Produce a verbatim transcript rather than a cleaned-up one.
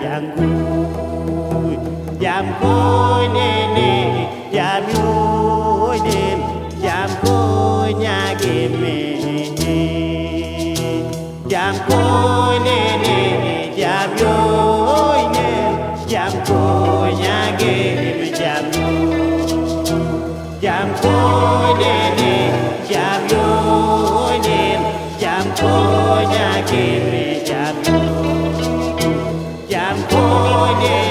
tangguy jam koy nene jam yoy den jam koy nyage me jam koy nene jam yoy den jam koy nyage me jam jam koy nene jam yoy den jam koy nyage me jam jam koy nene